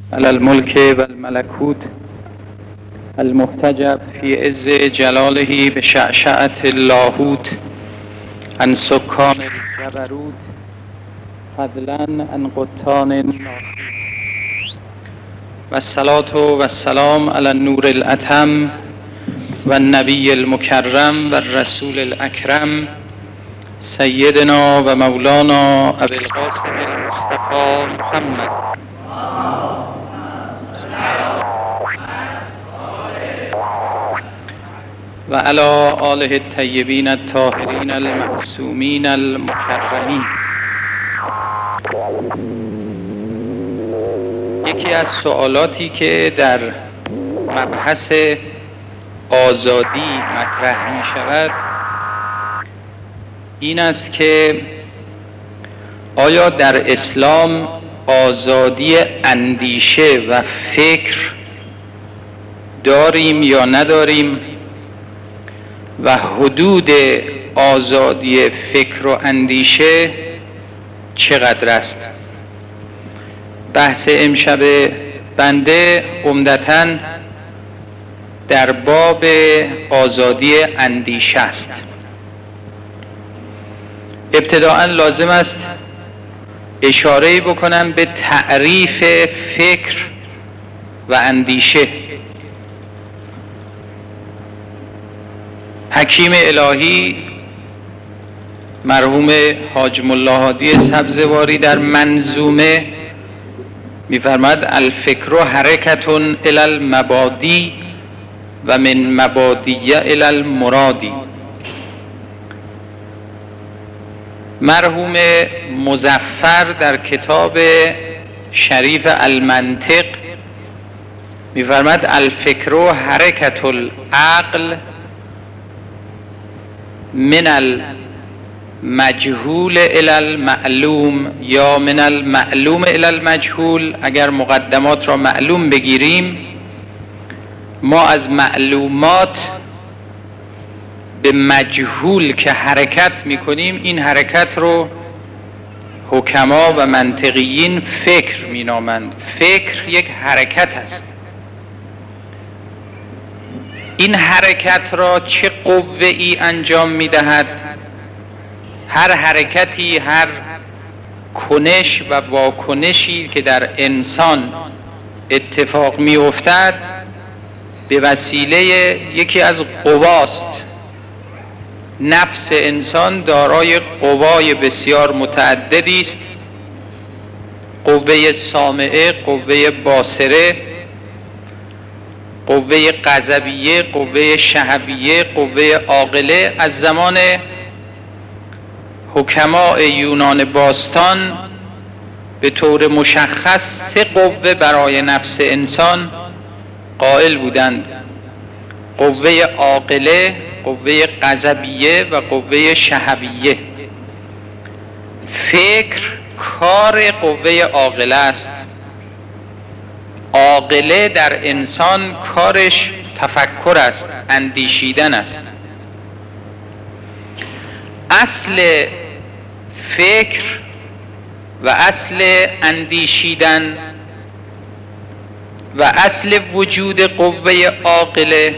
على الملك والملكوت المحتجب في عز جلاله بشعشعة اللاهوت عن سكان الجبروت فضلا عن قطان الناسوت والصلاة والسلام على النور الأتم والنبي المكرم والرسول الأكرم سيدنا و مولانا ابي القاسم المصطفى محمد و علی آله الطیبین الطاهرین المعصومین المکرمین. یکی از سوالاتی که در مبحث آزادی مطرح می شود این است که آیا در اسلام آزادی اندیشه و فکر داریم یا نداریم و حدود آزادی فکر و اندیشه چقدر است؟ بحث امشب بنده عمدتاً در باب آزادی اندیشه است. ابتداءً لازم است اشاره بکنم به تعریف فکر و اندیشه. حکیم الهی مرحوم حاج ملا هادی سبزواری در منظومه می‌فرماید الفکر حرکة الی المبادی و من مبادی الی المرادی. مرحوم مظفر در کتاب شریف المنطق می‌فرماید الفکر حرکة العقل من المجهول الی المعلوم یا من المعلوم الی المجهول. اگر مقدمات را معلوم بگیریم، ما از معلومات به مجهول که حرکت میکنیم، این حرکت رو حکما و منطقیین فکر مینامند. فکر یک حرکت است. این حرکت را چه قوه‌ای انجام میدهد؟ هر حرکتی، هر کنش و واکنشی که در انسان اتفاق میافتد به وسیله یکی از قواست. نفس انسان دارای قوای بسیار متعددی است. قوه سامعه، قوه باصره، قوه غضبیه، قوه شهویه، قوه عاقله. از زمان حکماء یونان باستان به طور مشخص 3 قوه برای نفس انسان قائل بودند: قوه عاقله، قوه غضبیه و قوه شهویه. فکر کار قوه عاقله است. عاقله در انسان کارش تفکر است، اندیشیدن است. اصل فکر و اصل اندیشیدن و اصل وجود قوه عاقله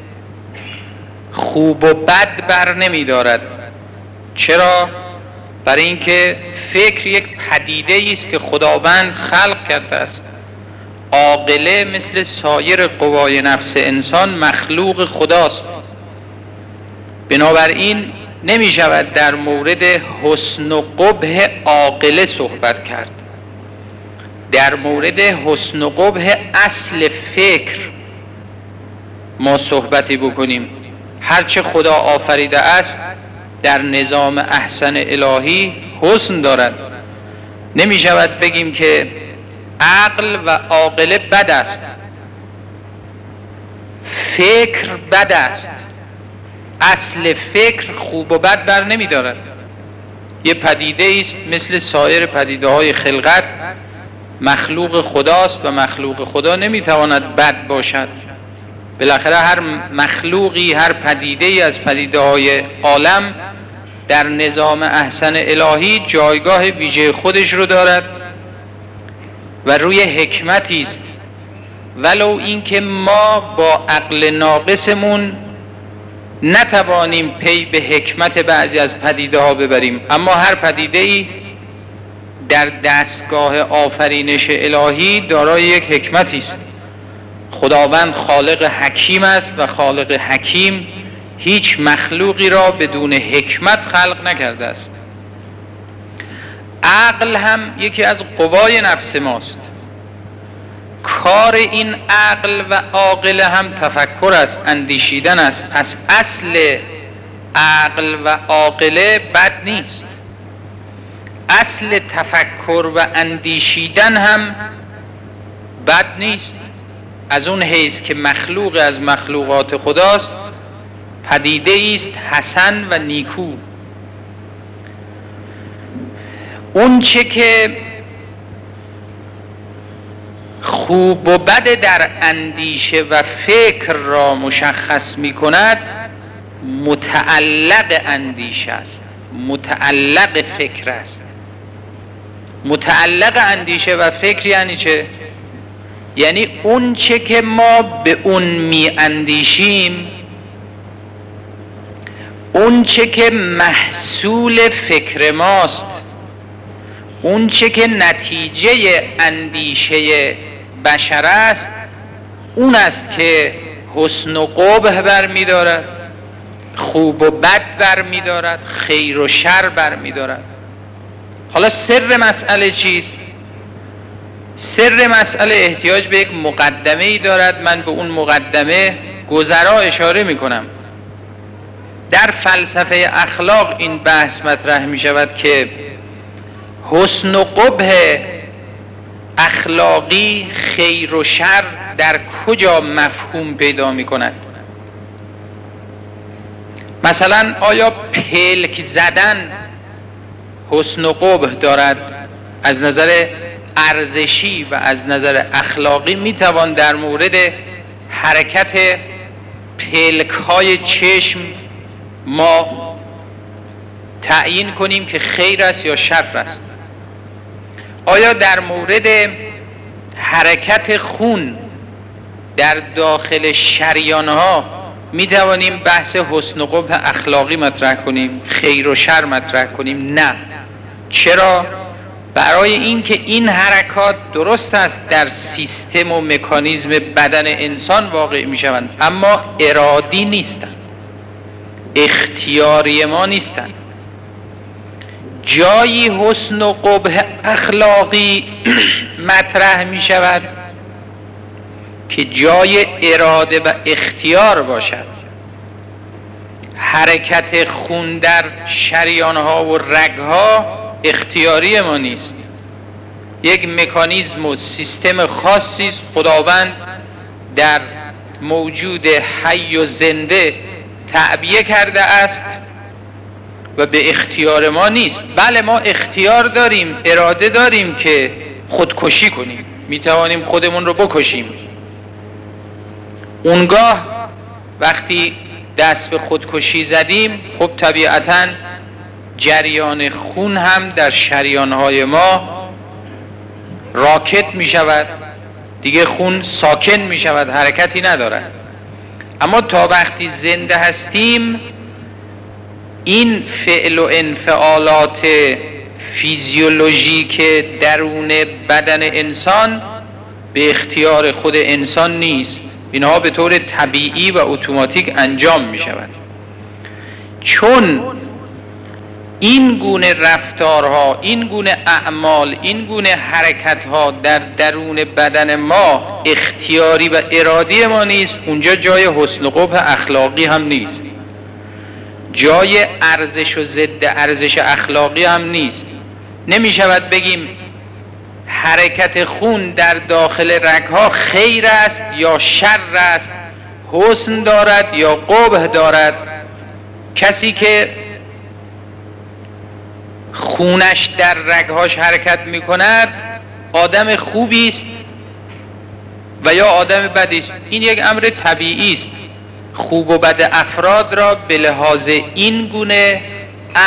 خوب و بد بر نمی دارد. چرا؟ برای اینکه فکر یک پدیده است که خداوند خلق کرده است. عاقله مثل سایر قوای نفس انسان مخلوق خداست. بنابراین نمی شود در مورد حسن و قبح عاقله صحبت کرد. در مورد حسن و قبح اصل فکر ما صحبتی بکنیم. هرچه خدا آفریده است در نظام احسن الهی حسن دارد. نمی شود بگیم که عقل و عاقله بد است، فکر بد است. اصل فکر خوب و بد بر نمی دارد. یه پدیده است مثل سایر پدیده های خلقت، مخلوق خداست و مخلوق خدا نمی تواند بد باشد. بالاخره هر مخلوقی، هر پدیده‌ای از پدیده‌های عالم در نظام احسن الهی جایگاه ویژه خودش رو دارد و روی حکمتی است، ولو اینکه ما با عقل ناقصمون نتوانیم پی به حکمت بعضی از پدیده ها ببریم، اما هر پدیده ای در دستگاه آفرینش الهی دارای یک حکمتی است. خداوند خالق حکیم است و خالق حکیم هیچ مخلوقی را بدون حکمت خلق نکرده است. عقل هم یکی از قوای نفس ماست. کار این عقل و عاقله هم تفکر است، اندیشیدن است. پس اصل عقل و عاقله بد نیست. اصل تفکر و اندیشیدن هم بد نیست، از اون حیث که مخلوق از مخلوقات خداست، پدیده است حسن و نیکو. اون چه که خوب و بد در اندیشه و فکر را مشخص می کند متعلق اندیشه است، متعلق فکر است. متعلق اندیشه و فکر یعنی چه؟ یعنی اون چه که ما به اون می اندیشیم، اون چه که محصول فکر ماست، اون چه که نتیجه اندیشه بشر است، اون است که حسن و قبح برمی دارد، خوب و بد برمی دارد، خیر و شر برمی دارد. حالا سر مسئله چیست؟ سر مسئله احتیاج به یک مقدمه ای دارد. من به اون مقدمه گذرا اشاره می کنم. در فلسفه اخلاق این بحث مطرح می شود که حسن و قبح اخلاقی، خیر و شر در کجا مفهوم پیدا می کند؟ مثلا آیا پلک زدن حسن و قبح دارد؟ از نظر ارزشی و از نظر اخلاقی می توان در مورد حرکت پلک های چشم ما تعیین کنیم که خیر است یا شر است؟ آیا در مورد حرکت خون در داخل شریان ها می توانیم بحث حسن و قبح اخلاقی مطرح کنیم، خیر و شر مطرح کنیم؟ نه. چرا؟ برای اینکه این حرکات درست است در سیستم و مکانیزم بدن انسان واقع می شوند، اما ارادی نیستند، اختیاری ما نیستند. جایی حسن و قبح اخلاقی مطرح می شود که جای اراده و اختیار باشد. حرکت خون در شریانها و رگها اختیاری ما نیست، یک مکانیزم و سیستم خاصی است خداوند در موجود حی و زنده تعبیه کرده است و به اختیار ما نیست. بله ما اختیار داریم، اراده داریم که خودکشی کنیم، میتوانیم خودمون رو بکشیم. اونگاه وقتی دست به خودکشی زدیم، خب طبیعتاً جریان خون هم در شریانهای ما راکت می شود، دیگه خون ساکن می شود، حرکتی ندارد. اما تا وقتی زنده هستیم این فعل و انفعالات فیزیولوژیک درون بدن انسان به اختیار خود انسان نیست، اینها به طور طبیعی و اتوماتیک انجام می شود. چون این گونه رفتارها، این گونه اعمال، این گونه حرکتها در درون بدن ما اختیاری و ارادی ما نیست، اونجا جای حسن و قبح اخلاقی هم نیست، جای ارزش و ضد ارزش اخلاقی هم نیست. نمی شود بگیم حرکت خون در داخل رگها خیر است یا شر است، حسن دارد یا قبح دارد. کسی که خونش در رگهاش حرکت می کند آدم خوبی است و یا آدم بدی است، این یک امر طبیعی است. خوب و بد افراد را به لحاظ این گونه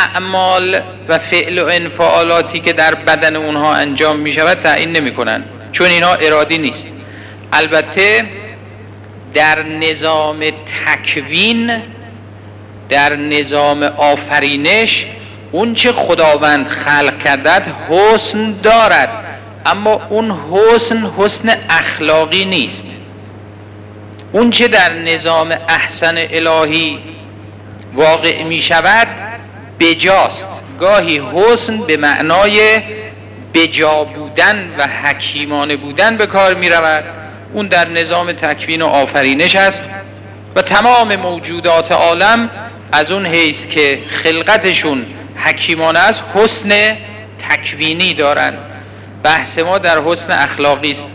اعمال و فعل و انفعالاتی که در بدن اونها انجام می شود تعیین نمی کنند. چون اینا ارادی نیست. البته در نظام تکوین، در نظام آفرینش، اون چه خداوند خلق کرده حسن دارد، اما اون حسن اخلاقی نیست. اون چه در نظام احسن الهی واقع می شود بجاست. گاهی حسن به معنای بجا بودن و حکیمانه بودن به کار می رود. اون در نظام تکوین و آفرینش است و تمام موجودات عالم از اون حیث که خلقتشون حکیمانه است حسن تکوینی دارند. بحث ما در حسن اخلاقی است.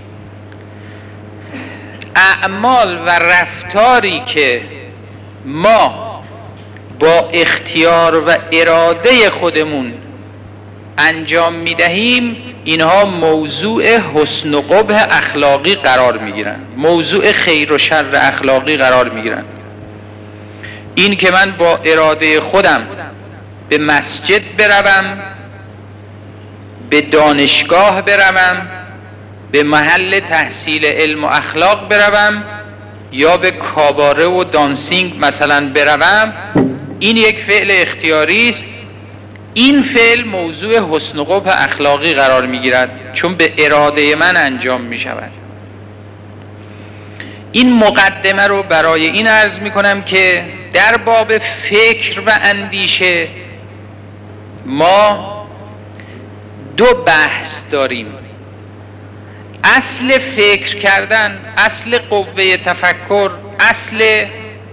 اعمال و رفتاری که ما با اختیار و اراده خودمون انجام میدهیم، اینها موضوع حسن و قبح اخلاقی قرار میگیرن، موضوع خیر و شر اخلاقی قرار میگیرن. این که من با اراده خودم به مسجد بروم، به دانشگاه بروم، به محل تحصیل علم و اخلاق بروم، یا به کاباره و دانسینگ مثلا بروم، این یک فعل اختیاری است. این فعل موضوع حسن و قبح اخلاقی قرار میگیرد چون به اراده من انجام می شود. این مقدمه رو برای این عرض می کنم که در باب فکر و اندیشه ما دو بحث داریم. اصل فکر کردن، اصل قوه تفکر، اصل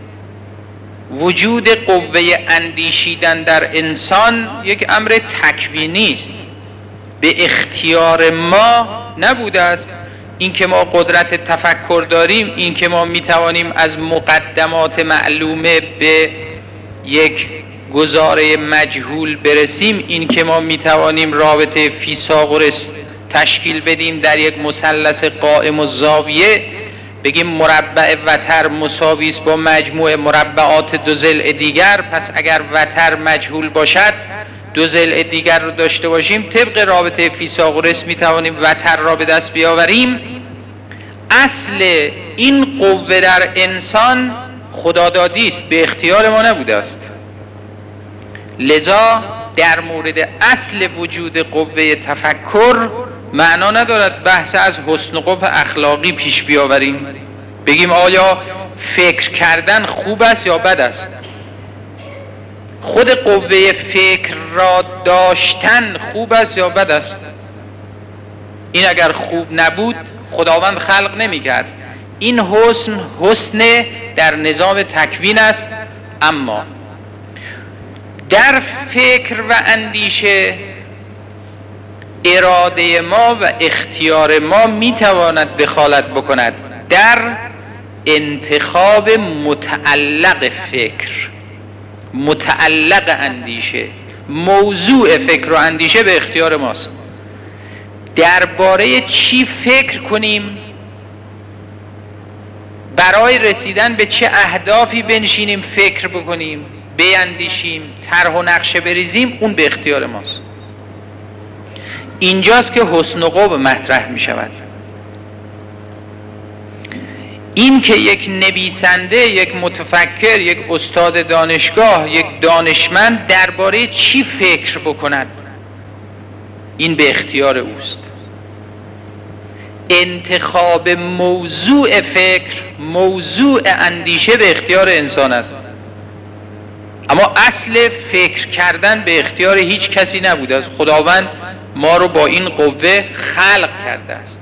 وجود قوه اندیشیدن در انسان یک امر تکوینی است، به اختیار ما نبوده است. این که ما قدرت تفکر داریم، این که ما میتوانیم از مقدمات معلومه به یک گزاره مجهول برسیم، این که ما میتوانیم رابطه فیثاغورس تشکیل بدیم در یک مثلث قائم و زاویه، بگیم مربع وتر مساوی است با مجموع مربعات دو ضلع دیگر، پس اگر وتر مجهول باشد دو ضلع دیگر رو داشته باشیم، طبق رابطه فیثاغورس میتوانیم وتر را به دست بیاوریم. اصل این قوه در انسان خدادادی است، به اختیار ما نبوده است. لذا در مورد اصل وجود قوه تفکر معنا ندارد بحث از حسن و قبح اخلاقی پیش بیاوریم، بگیم آیا فکر کردن خوب است یا بد است. خود قوه فکر را داشتن خوب است یا بد است. این اگر خوب نبود خداوند خلق نمی کرد. این حسن در نظام تکوین است. اما در فکر و اندیشه اراده ما و اختیار ما میتواند دخالت بکند در انتخاب متعلق فکر، متعلق اندیشه. موضوع فکر و اندیشه به اختیار ماست. درباره چی فکر کنیم، برای رسیدن به چه اهدافی بنشینیم فکر بکنیم، بیندیشیم، طرح و نقشه بریزیم، اون به اختیار ماست. اینجاست که حسن و قبح مطرح می شود. این که یک نویسنده، یک متفکر، یک استاد دانشگاه، یک دانشمند درباره چی فکر بکند، این به اختیار اوست. انتخاب موضوع فکر، موضوع اندیشه به اختیار انسان است. اما اصل فکر کردن به اختیار هیچ کسی نبوده است. خداوند ما رو با این قوه خلق کرده است.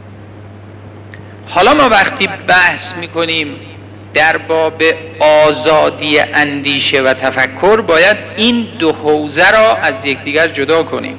حالا ما وقتی بحث میکنیم در باب آزادی اندیشه و تفکر، باید این دو حوزه را از یکدیگر جدا کنیم.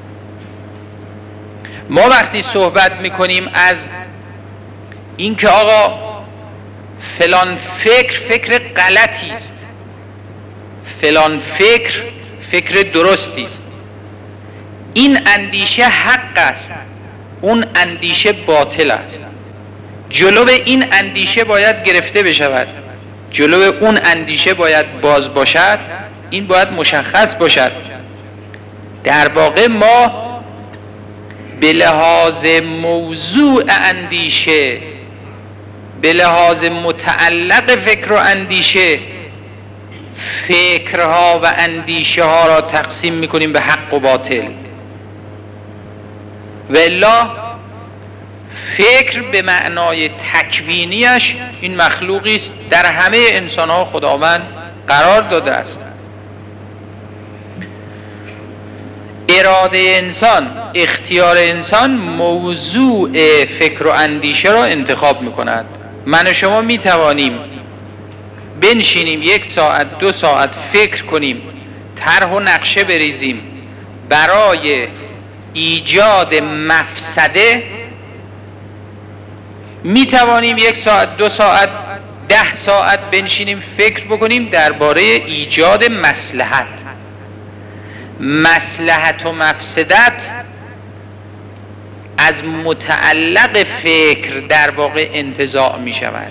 ما وقتی صحبت میکنیم از این که آقا فلان فکر غلطی است، فلان فکر درستی است، این اندیشه حق است، اون اندیشه باطل است، جلو این اندیشه باید گرفته بشود، جلو اون اندیشه باید باز باشد، این باید مشخص باشد. در واقع ما به لحاظ موضوع اندیشه، به لحاظ متعلق فکر و اندیشه، فکرها و اندیشه ها را تقسیم میکنیم به حق و باطل. و الا فکر به معنای تکوینیش این مخلوقی است در همه انسان ها خداوند قرار داده است. اراده انسان، اختیار انسان موضوع فکر و اندیشه را انتخاب میکند. من و شما میتوانیم بنشینیم 1 ساعت 2 ساعت فکر کنیم، طرح و نقشه بریزیم برای ایجاد مفسده. میتوانیم 1 ساعت 2 ساعت 10 ساعت بنشینیم فکر بکنیم درباره ایجاد مصلحت. مصلحت و مفسدت از متعلق فکر در واقع انتزاع می شود.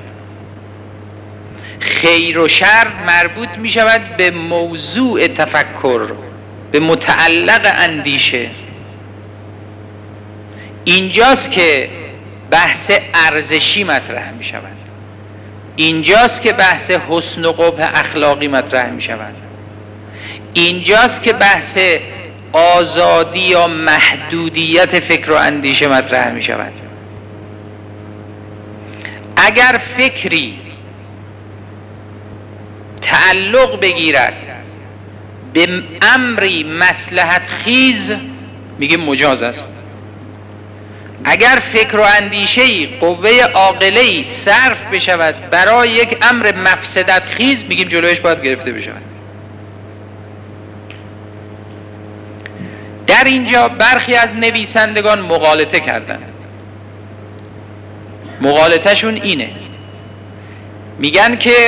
خیر و شر مربوط می شود به موضوع تفکر، به متعلق اندیشه. اینجاست که بحث ارزشی مطرح می شود. اینجاست که بحث حسن و قبح اخلاقی مطرح می شود. اینجاست که بحث آزادی یا محدودیت فکر و اندیشه مطرح می شود. اگر فکری تعلق بگیرد به امری مصلحت خیز میگه مجاز است. اگر فکر و اندیشه‌ای قوه عاقله‌ای صرف بشود برای یک امر مفسدت خیز میگیم جلویش باید گرفته بشود. در اینجا برخی از نویسندگان مغالطه کردن. مغالطه‌شون اینه، میگن که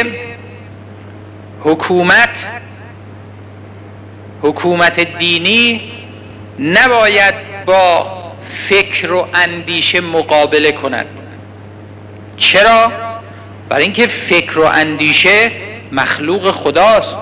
حکومت دینی نباید با فکر و اندیشه مقابله کند. چرا؟ برای اینکه فکر و اندیشه مخلوق خداست.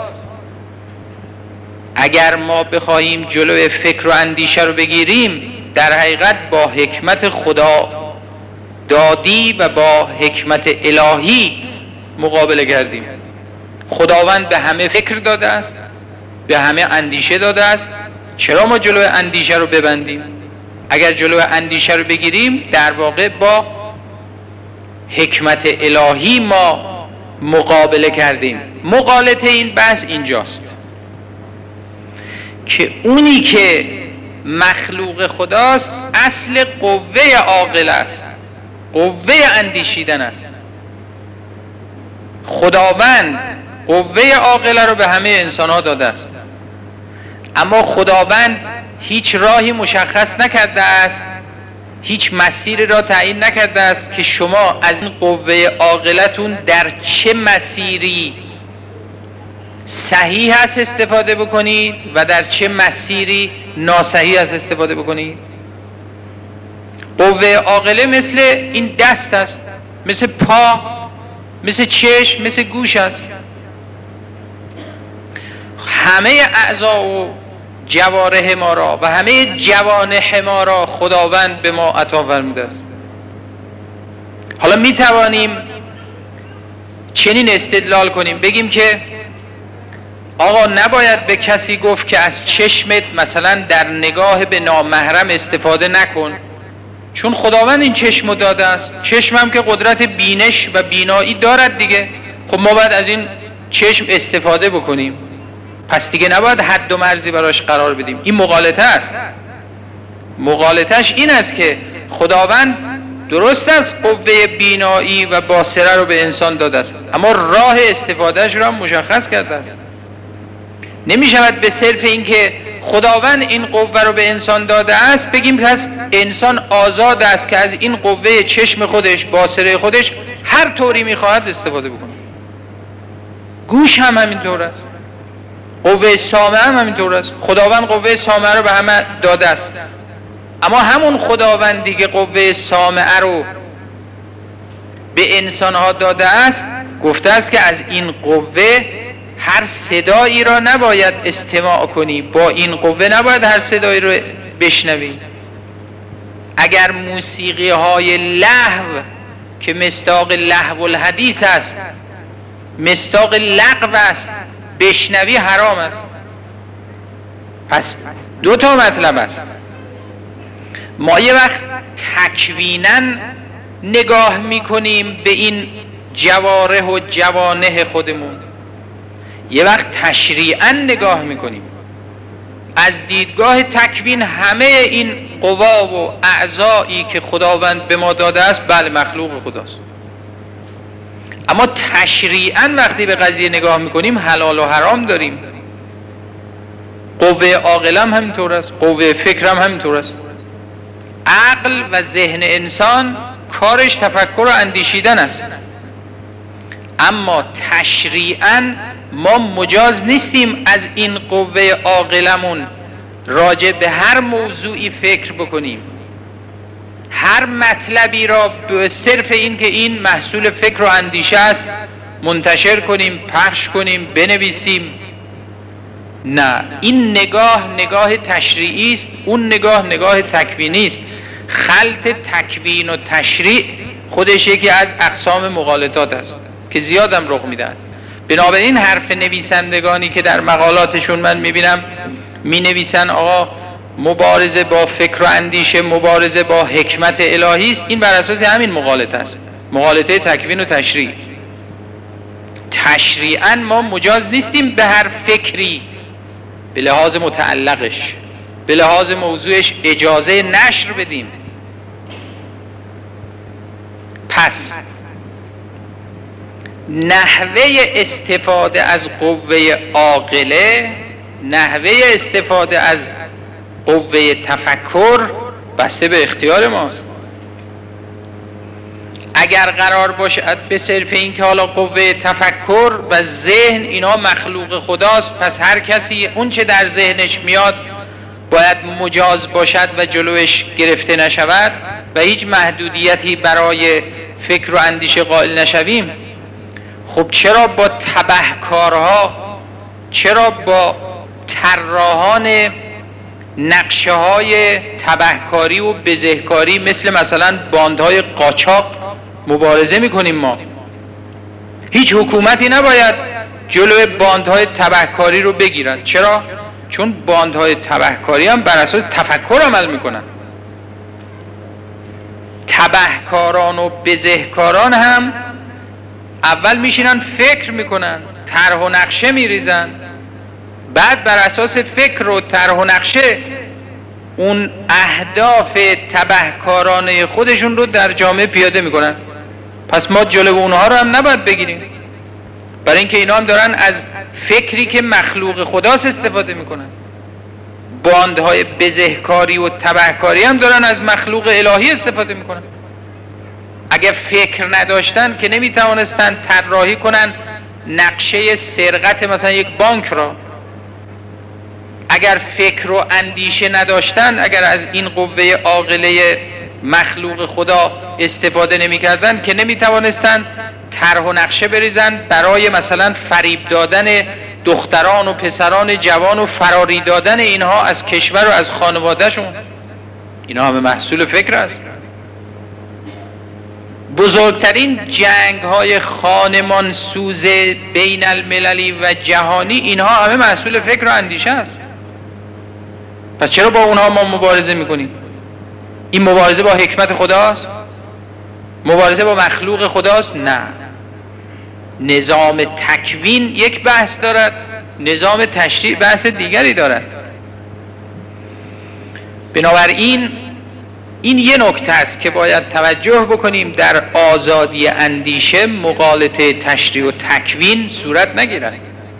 اگر ما بخواهیم جلوی فکر و اندیشه رو بگیریم در حقیقت با حکمت خدا دادی و با حکمت الهی مقابله کردیم. خداوند به همه فکر داده است، به همه اندیشه داده است. چرا ما جلوی اندیشه رو ببندیم؟ اگر جلوی اندیشه رو بگیریم در واقع با حکمت الهی ما مقابله کردیم. مغالطه این بحث اینجاست که اونی که مخلوق خداست اصل قوه عاقل است، قوه اندیشیدن است. خداوند قوه عاقله رو به همه انسان ها داده است، اما خداوند هیچ راهی مشخص نکرده است، هیچ مسیری را تعیین نکرده است که شما از این قوه عاقلتون در چه مسیری صحیح است استفاده بکنید و در چه مسیری ناصحیح است استفاده بکنید. قوه عاقله مثل این دست است، مثل پا، مثل چشم، مثل گوش است. همه اعضا و جوارح ما را و همه جوانح ما را خداوند به ما عطا فرموده است. حالا می توانیم چنین استدلال کنیم، بگیم که آقا نباید به کسی گفت که از چشمت مثلا در نگاه به نامحرم استفاده نکن، چون خداوند این چشمو داده است. چشم هم که قدرت بینش و بینایی دارد دیگه، خب ما باید از این چشم استفاده بکنیم، پس دیگه نباید حد و مرزی براش قرار بدیم. این مغالطه است. مغالطهش این است که خداوند درست است قوه بینایی و بصره رو به انسان داده است، اما راه استفادهش رو هم مشخص کرده است. نمی شود به صرف این که خداوند این قوه رو به انسان داده است بگیم پس انسان آزاد است که از این قوه چشم خودش، بصره خودش هر طوری میخواهد استفاده بکنه. گوش هم همینطور است، قوه سامعه هم همینطور است. خداوند قوه سامعه رو به همه داده است، اما همون خداوندی که قوه سامعه رو به انسانها داده است گفته است که از این قوه هر صدایی را نباید استماع کنی، با این قوه نباید هر صدایی رو بشنوی. اگر موسیقی های لهو که مصداق لهو الحدیث است، مصداق لغو است، بشنوی حرام است. پس دو تا مطلب است. ما یه وقت تکویناً نگاه میکنیم به این جوارح و جوانح خودمون، یه وقت تشریعاً نگاه میکنیم. از دیدگاه تکوین همه این قوا و اعضایی که خداوند به ما داده است بله مخلوق خداست، اما تشریعاً وقتی به قضیه نگاه میکنیم حلال و حرام داریم. قوه عاقل هم همینطور است، قوه فکر هم همینطور است. عقل و ذهن انسان کارش تفکر و اندیشیدن است، اما تشریعاً ما مجاز نیستیم از این قوه عاقلمون راجع به هر موضوعی فکر بکنیم، هر مطلبی را به صرف این که این محصول فکر و اندیشه است منتشر کنیم، پخش کنیم، بنویسیم. نه، این نگاه تشریعی است، اون نگاه تکوینی است. خلط تکوین و تشریع خودش یکی از اقسام مغالطات است که زیادم رخ میدن. بنابراین حرف نویسندگانی که در مقالاتشون من میبینم مینویسن آقا مبارزه با فکر و اندیشه مبارزه با حکمت الهی است، این بر اساس همین مغالطه است، مغالطه تکوین و تشریع. تشریعاً ما مجاز نیستیم به هر فکری به لحاظ متعلقش، به لحاظ موضوعش اجازه نشر بدیم. پس نحوه استفاده از قوه عاقله، نحوه استفاده از قوه تفکر بسته به اختیار ماست. اگر قرار باشد به صرف این که حالا قوه تفکر و ذهن اینا مخلوق خداست، پس هر کسی اون چه در ذهنش میاد باید مجاز باشد و جلوش گرفته نشود و هیچ محدودیتی برای فکر و اندیشه قائل نشویم، خب چرا با تبهکارها، چرا با طراحان نقشه های تبهکاری و بزهکاری مثلا باندهای قاچاق مبارزه میکنیم؟ ما هیچ حکومتی نباید جلوی باندهای تبهکاری رو بگیرد. چرا؟ چون باندهای تبهکاری هم بر اساس تفکر عمل میکنن. تبهکاران و بزهکاران هم اول میشینن فکر میکنن، طرح و نقشه میریزن، بعد بر اساس فکر و طرح و نقشه اون اهداف تبهکارانه خودشون رو در جامعه پیاده میکنن. پس ما جلو اونها رو هم نباید بگیریم، برای اینکه اینا هم دارن از فکری که مخلوق خداست استفاده میکنن. باندهای بزهکاری و تبهکاری هم دارن از مخلوق الهی استفاده میکنن. اگر فکر نداشتن که نمیتوانستن طراحی کنن نقشه سرقت مثلا یک بانک را. اگر فکر و اندیشه نداشتن، اگر از این قوه عاقله مخلوق خدا استفاده نمیکردن که نمیتوانستن طرح و نقشه بریزن برای مثلا فریب دادن دختران و پسران جوان و فراری دادن اینها از کشور و از خانوادهشون. اینا همه محصول فکر است. بزرگترین جنگ های خانمان سوز بین المللی و جهانی اینها همه محصول فکر و اندیشه است. پس چرا با اونها ما مبارزه میکنیم؟ این مبارزه با حکمت خداست؟ مبارزه با مخلوق خداست؟ نه. نظام تکوین یک بحث دارد، نظام تشریع بحث دیگری دارد. بنابراین این یه نکته است که باید توجه بکنیم، در آزادی اندیشه مغالطه تشریع و تکوین صورت نگیرد.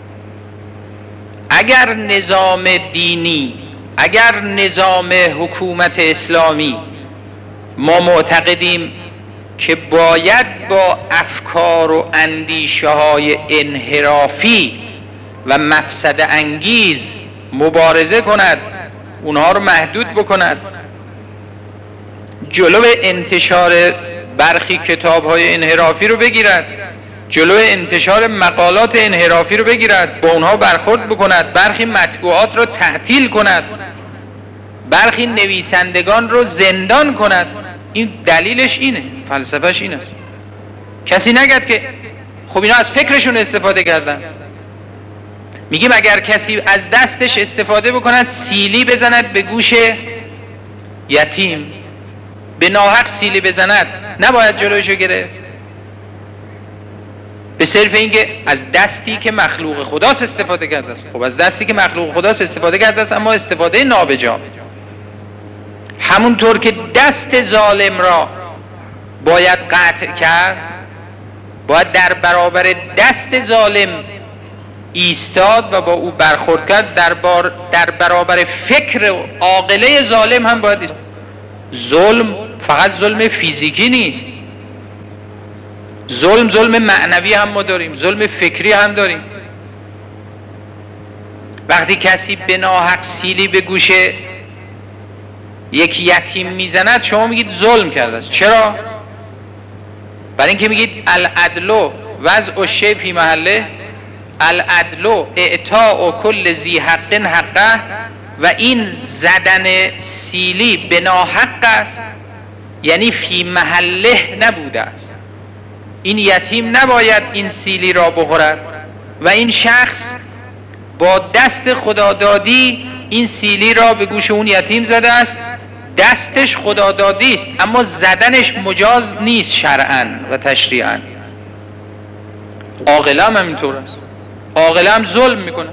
اگر نظام دینی، اگر نظام حکومت اسلامی ما معتقدیم که باید با افکار و اندیشه های انحرافی و مفسد انگیز مبارزه کند، اونها رو محدود بکند، جلو انتشار برخی کتاب های انحرافی رو بگیرد، جلو انتشار مقالات انحرافی رو بگیرد، با اونها برخورد بکند، برخی مطبوعات رو تعطیل کند، برخی نویسندگان رو زندان کند. این دلیلش اینه، فلسفهش این است. کسی نگد که خب اینا از فکرشون استفاده کردن. میگیم اگر کسی از دستش استفاده بکند، سیلی بزند به گوش یتیم، به ناحق سیلی بزند، نباید جلوشو گرفت، به صرف اینکه از دستی که مخلوق خداست استفاده کرده است. خب از دستی که مخلوق خداست استفاده کرده است، اما استفاده نابجا. همونطور که دست ظالم را باید قطع کرد، باید در برابر دست ظالم ایستاد و با او برخورد کرد. در برابر فکر عاقله ظالم هم باید ایستاد. ظلم فقط ظلم فیزیکی نیست، ظلم معنوی هم ما داریم، ظلم فکری هم داریم. وقتی کسی به ناحق سیلی به گوش یک یتیم میزند، شما میگید ظلم کرده است. چرا؟ برای اینکه میگید العدل وضع الشیء فی محله، العدل اعطاء کل ذی حق حقه، و این زدن سیلی به ناحق است، یعنی فی محله نبوده است. این یتیم نباید این سیلی را بخورد و این شخص با دست خدادادی این سیلی را به گوش اون یتیم زده است. دستش خدادادی است، اما زدنش مجاز نیست شرعاً و تشریعاً. عاقله هم همینطور است، عاقله هم ظلم میکنه.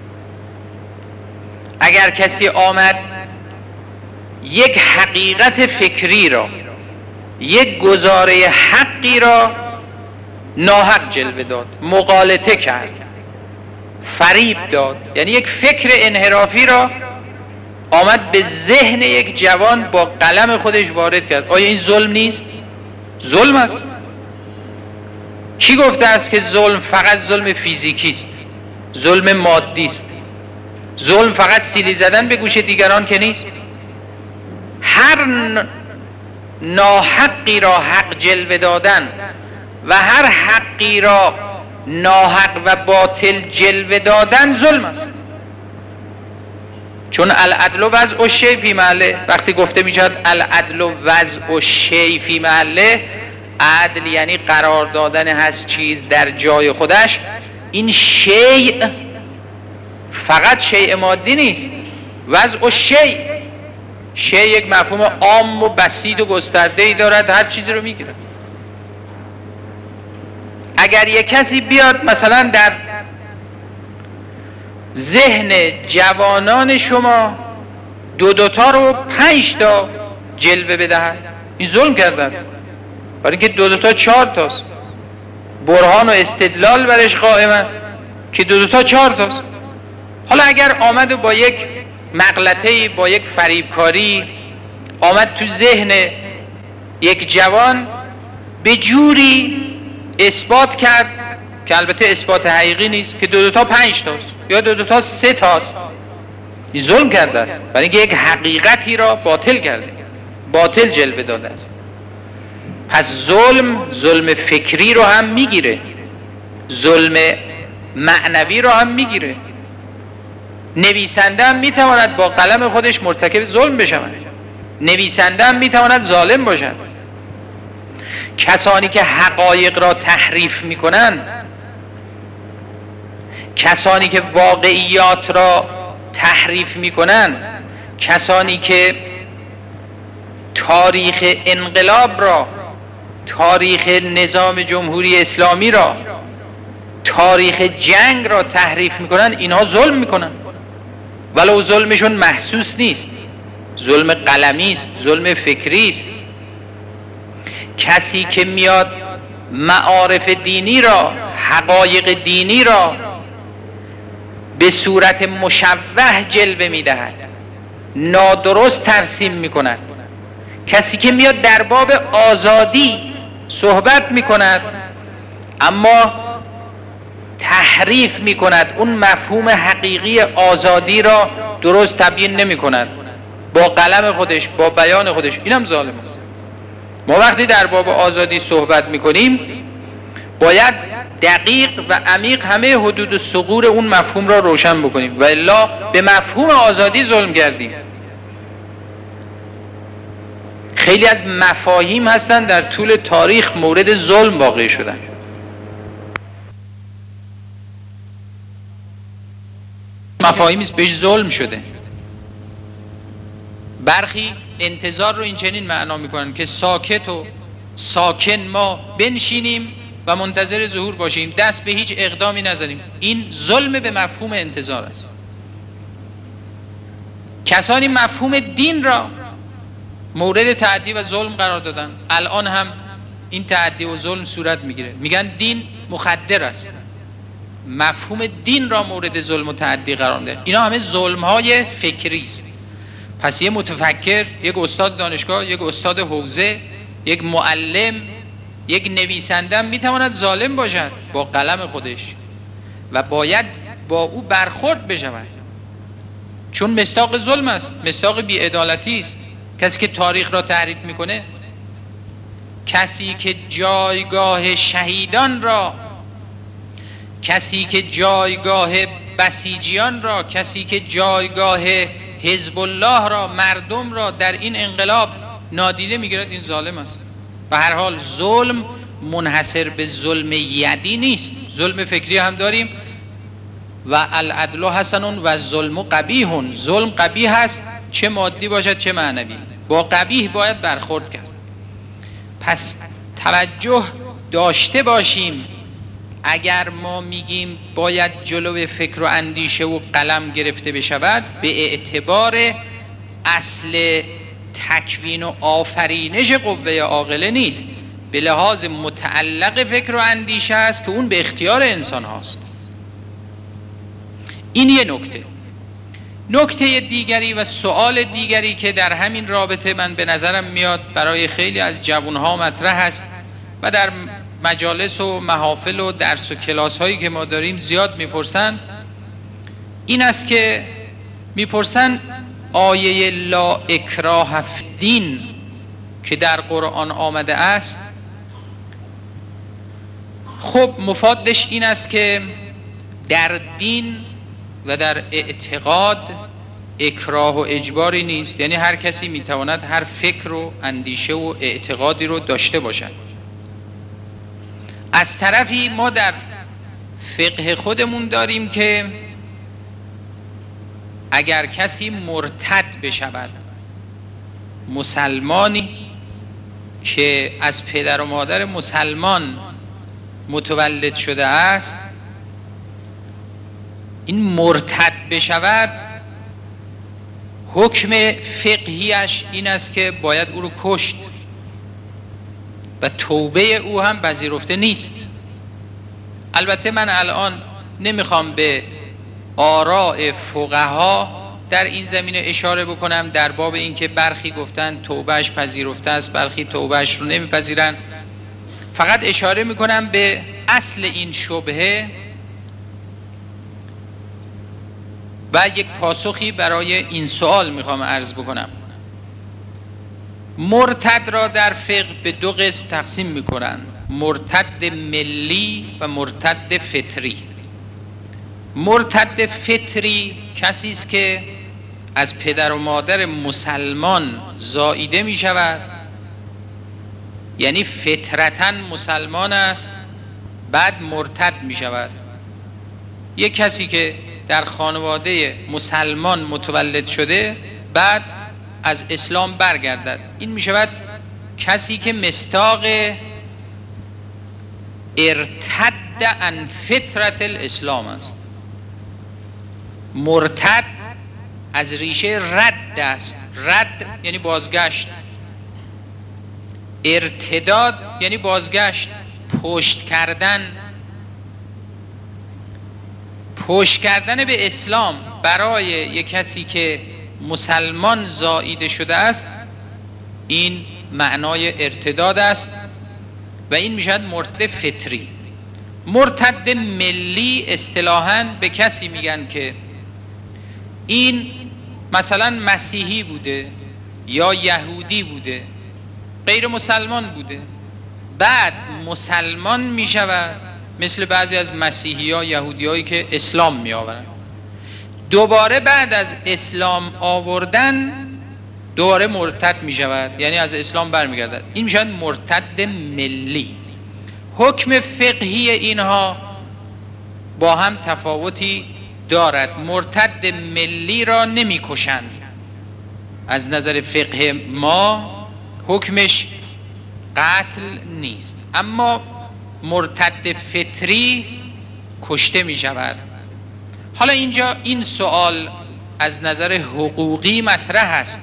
اگر کسی آمد یک حقیقت فکری را، یک گزاره حقی را ناحق جلوه داد، مغالطه کرد، فریب داد، یعنی یک فکر انحرافی را آمد به ذهن یک جوان با قلم خودش وارد کرد، آیا این ظلم نیست؟ ظلم است. کی گفته است که ظلم فقط ظلم فیزیکی است، ظلم مادی است؟ ظلم فقط سیلی زدن به گوش دیگران که نیست. هر ناحقی را حق جلوه دادن و هر حقی را ناحق و باطل جلوه دادن ظلم است. چون العدل وضع الشیء فی محله، وقتی گفته میشد العدل وضع الشیء فی محله، عدل یعنی قرار دادن هر چیز در جای خودش. این شیء فقط شیء مادی نیست، وضع الشیء، شیء یک مفهوم عام و بسیط و گسترده‌ای دارد، هر چیزی رو میگیره. اگر یک کسی بیاد مثلا در ذهن جوانان شما دو تا رو 5 تا جلوه بدهد، این ظلم کرده است. برای اینکه دو تا 4 تاست، برهان و استدلال برش قائم است که دو تا 4 تاست. حالا اگر آمد و با یک مغلطه‌ای، با یک فریبکاری آمد تو ذهن یک جوان به جوری اثبات کرد که البته اثبات حقیقی نیست که دو تا 5 تاست یا دو تا 3 تاست، این ظلم کرده است. برای اینکه یک حقیقتی را باطل کرده، باطل جلوه داده است. پس ظلم فکری رو هم میگیره، ظلم معنوی رو هم میگیره. نویسنده هم میتواند با قلم خودش مرتکب ظلم بشود، نویسنده هم میتواند ظالم باشد. کسانی که حقایق را تحریف میکنند، کسانی که واقعیات را تحریف میکنند، کسانی که تاریخ انقلاب را، تاریخ نظام جمهوری اسلامی را، تاریخ جنگ را تحریف میکنن، اینها ظلم میکنن، ولو ظلمشون محسوس نیست، ظلم قلمی است، ظلم فکری است. کسی که میاد معارف دینی را، حقایق دینی را به صورت مشوه جلوه میدهد، نادرست ترسیم میکند، کسی که میاد در باب آزادی صحبت میکند اما تحریف میکند، اون مفهوم حقیقی آزادی را درست تبیین نمیکند با قلم خودش، با بیان خودش، اینم ظالم است. ما وقتی در باب آزادی صحبت میکنیم باید دقیق و عمیق همه حدود و ثغور اون مفهوم را روشن بکنیم و الا به مفهوم آزادی ظلم کردیم. خیلی از مفاهیم هستن در طول تاریخ مورد ظلم واقع شدن. مفاهیمی است بهش ظلم شده. برخی انتظار رو این چنین معنا میکنن که ساکت و ساکن ما بنشینیم و منتظر ظهور باشیم، دست به هیچ اقدامی نزنیم. این ظلم به مفهوم انتظار است. کسانی مفهوم دین را مورد تعدی و ظلم قرار دادن. الان هم این تعدی و ظلم صورت میگیره. میگن دین مخدر است. مفهوم دین را مورد ظلم و تعدی قرار میدن. اینا همه ظلم‌های فکری است. پس یه متفکر، یک استاد دانشگاه، یک استاد حوزه، یک معلم، یک نویسنده میتواند ظالم باشد با قلم خودش و باید با او برخورد بشود، چون مصداق ظلم است، مصداق بی‌عدالتی است. کسی که تاریخ را تحریف میکنه، کسی که جایگاه شهیدان را، کسی که جایگاه بسیجیان را، کسی که جایگاه حزب الله را، مردم را در این انقلاب نادیده میگیرد، این ظالم است. به هر حال ظلم منحصر به ظلم یدی نیست، ظلم فکری هم داریم. و العدل حسن و ظلم قبیح. ظلم قبیح است، چه مادی باشد چه معنوی. با قبیح باید برخورد کرد. پس توجه داشته باشیم. اگر ما میگیم باید جلو فکر و اندیشه و قلم گرفته بشود، به اعتبار اصل تکوین و آفرینش قوه عاقله نیست، به لحاظ متعلق فکر و اندیشه است که اون به اختیار انسان هاست. این یه نکته. نکته دیگری و سوال دیگری که در همین رابطه من به نظرم میاد برای خیلی از جوانها مطرح است و در مجالس و محافل و درس و کلاس هایی که ما داریم زیاد میپرسن، این است که میپرسن آیه لا اکراه فی الدین که در قرآن آمده است، خب مفادش این است که در دین و در اعتقاد اکراه و اجباری نیست، یعنی هر کسی میتواند هر فکر و اندیشه و اعتقادی رو داشته باشد. از طرفی ما در فقه خودمون داریم که اگر کسی مرتد بشود، مسلمانی که از پدر و مادر مسلمان متولد شده است، این مرتد بشود، حکم فقهیش این است که باید او رو کشت و توبه او هم پذیرفته نیست. البته من الان نمیخوام به آراء فقها در این زمینه اشاره بکنم، در باب اینکه برخی گفتن توبهش پذیرفته است، برخی توبهش رو نمیپذیرن. فقط اشاره میکنم به اصل این شبهه و یک پاسخی برای این سوال میخوام عرض بکنم. مرتد را در فقه به دو قسم تقسیم میکنن: مرتد ملی و مرتد فطری. مرتد فطری کسی است که از پدر و مادر مسلمان زاییده می شود، یعنی فطرتاً مسلمان است، بعد مرتد می شود. یک کسی که در خانواده مسلمان متولد شده بعد از اسلام برگردد، این می شود کسی که مصداق ارتد عن فطرت الاسلام است. مرتد از ریشه رد است. رد یعنی بازگشت. ارتداد یعنی بازگشت، پشت کردن. پشت کردن به اسلام برای یک کسی که مسلمان زاییده شده است، این معنای ارتداد است و این میشود مرتد فطری. مرتد ملی اصطلاحاً به کسی میگن که این مثلا مسیحی بوده یا یهودی بوده، غیر مسلمان بوده، بعد مسلمان میشود، مثل بعضی از مسیحی ها یهودی هایی که اسلام می آورن. دوباره بعد از اسلام آوردن دوباره مرتد می شود، یعنی از اسلام برمیگردد. این می شود مرتد ملی. حکم فقهی اینها با هم تفاوتی دارد. مرتد ملی را نمی کشند، از نظر فقه ما حکمش قتل نیست، اما مرتد فطری کشته می شود. حالا اینجا این سوال از نظر حقوقی مطرح است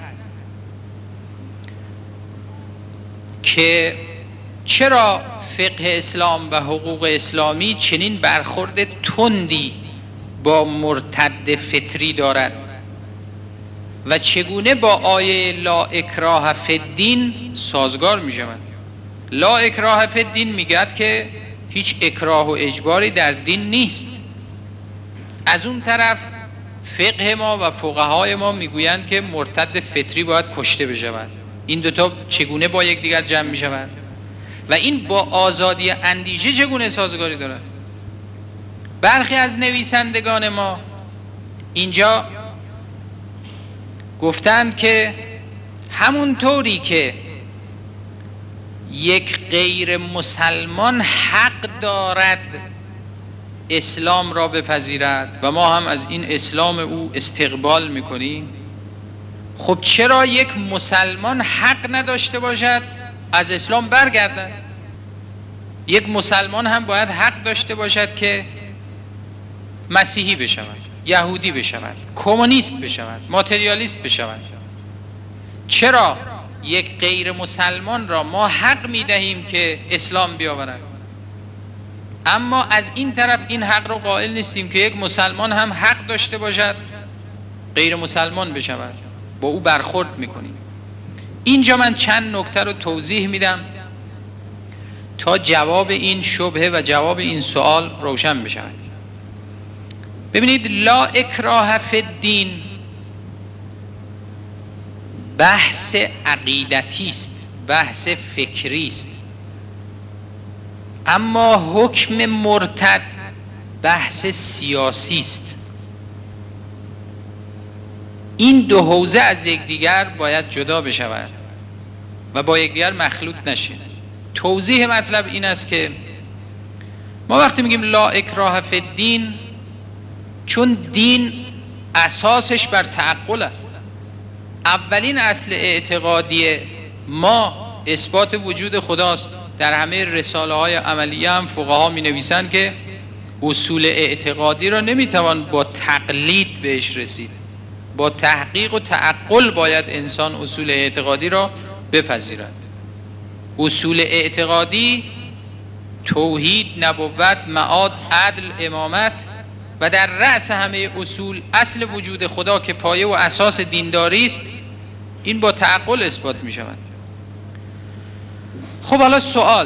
که چرا فقه اسلام و حقوق اسلامی چنین برخورد تندی با مرتد فطری دارد و چگونه با آیه لا اکراه فی الدین سازگار می شود. لا اکراه فی الدین میگد که هیچ اکراه و اجباری در دین نیست. از اون طرف فقه ما و فقهای ما میگویند که مرتد فطری باید کشته بشود. این دوتا چگونه با یکدیگر جمع می شود و این با آزادی اندیشه چگونه سازگاری دارد؟ برخی از نویسندگان ما اینجا گفتند که همونطوری که یک غیر مسلمان حق دارد اسلام را بپذیرد و ما هم از این اسلام او استقبال میکنیم، خب چرا یک مسلمان حق نداشته باشد از اسلام برگردد؟ یک مسلمان هم باید حق داشته باشد که مسیحی بشود، یهودی بشود، کمونیست بشود، ماتریالیست بشود. چرا یک غیر مسلمان را ما حق میدهیم که اسلام بیاورد، اما از این طرف این حق را قائل نیستیم که یک مسلمان هم حق داشته باشد غیر مسلمان بشود؟ با او برخورد میکنیم. اینجا من چند نکته رو توضیح میدم تا جواب این شبهه و جواب این سوال روشن بشود. ببینید، لا اکراه فی الدین بحث عقیدتی است، بحث فکری است، اما حکم مرتد بحث سیاسی است. این دو حوزه از یکدیگر باید جدا بشود و با یکدیگر مخلوط نشه. توضیح مطلب این است که ما وقتی میگیم لا اکراه فی الدین، چون دین اساسش بر تعقل است. اولین اصل اعتقادی ما اثبات وجود خداست. در همه رساله های عملیه هم فقها می نویسند که اصول اعتقادی را نمیتوان با تقلید بهش رسید، با تحقیق و تعقل باید انسان اصول اعتقادی را بپذیرد. اصول اعتقادی توحید، نبوت، معاد، عدل، امامت و در رأس همه اصول اصل وجود خدا که پایه و اساس دینداری است، این با تعقل اثبات می شود. خب حالا سوال،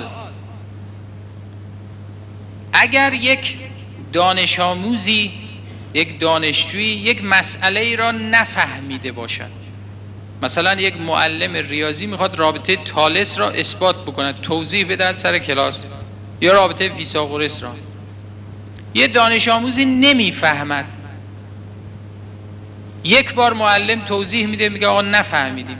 اگر یک دانش آموزی، یک دانشجویی یک مسئله ای را نفهمیده باشد، مثلا یک معلم ریاضی میخواد رابطه تالس را اثبات بکند، توضیح بدهد سر کلاس، یا رابطه فیثاغورس را، یه دانش آموزی نمیفهمد، یک بار معلم توضیح میده میگه آقا نفهمیدیم،